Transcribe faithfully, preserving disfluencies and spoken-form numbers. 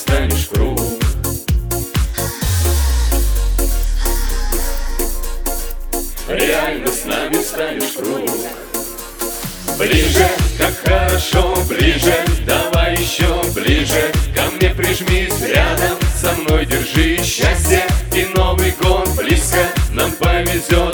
станешь в круг. Реально с нами встанешь в круг. Ближе, как хорошо, ближе, давай еще ближе. Ко мне прижмись, рядом со мной держи. Счастье и Новый год близко, нам повезет.